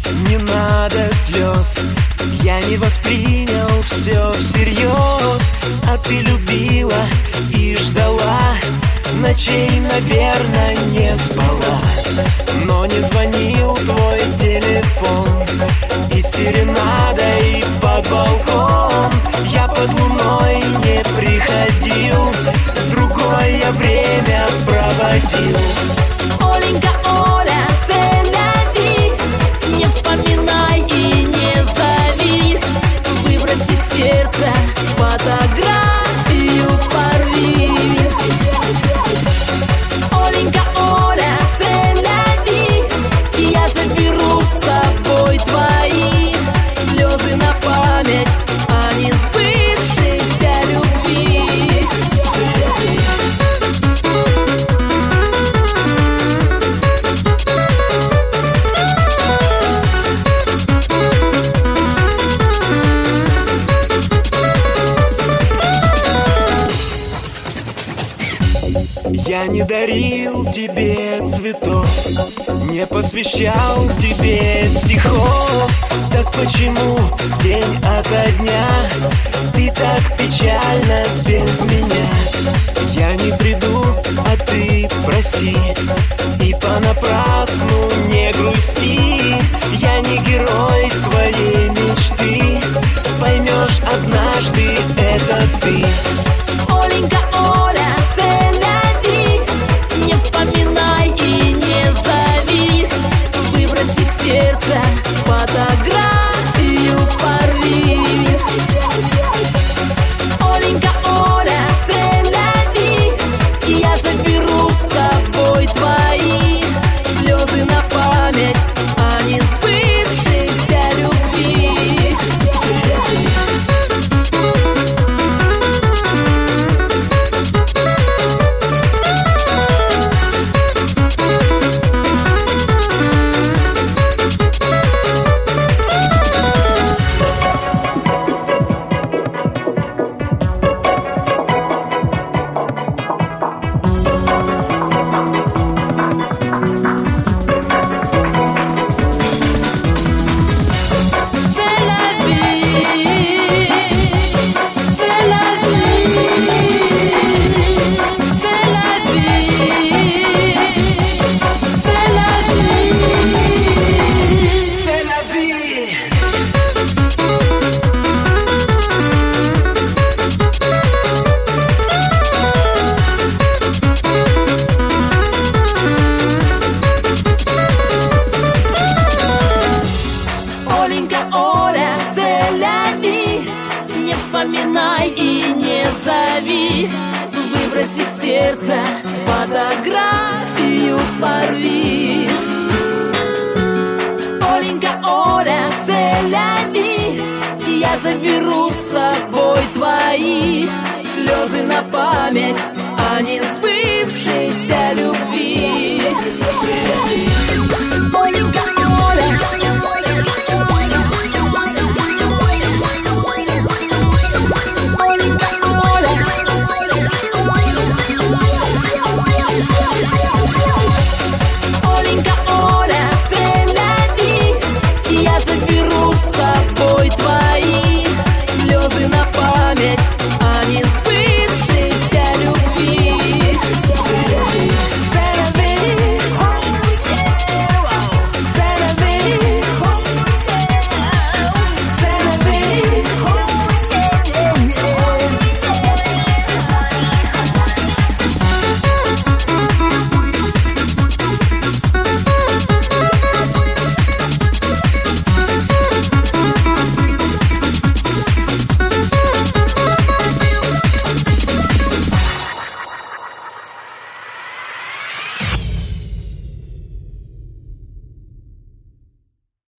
Не надо слез, я не воспринял все всерьез. А ты любила и ждала, ночей, наверное, не спала. Но не звонил твой телефон, и серенадой под балкон я под луной не приходил, другое время проводил. Оленька, Оля, сэляви, не вспоминай и не зови. Выброси из сердца фотографию, порви. Оленька, Оля, сэляви, я заберу с собой твои слезы на память о несбывшейся любви. Я не дарил тебе цветов, не посвящал тебе стихов. Так почему день ото дня ты так печально без меня? Я не приду, а ты проси, и понапрасну не грусти. Я не герой твоей мечты, поймешь однажды, это ты. Оленька, Оля, сэляви, не вспоминай и не зови. Выброси из сердца фотографию, порви. Оленька, Оля, сэляви, я заберу с собой твои слезы на память о несбывшейся любви. Оленька, Оля, сэляви, не вспоминай и не зови. Выброси из сердца фотографию, порви. Оленька, Оля, сэляви, я заберу с собой твои слезы на память о несбывшейся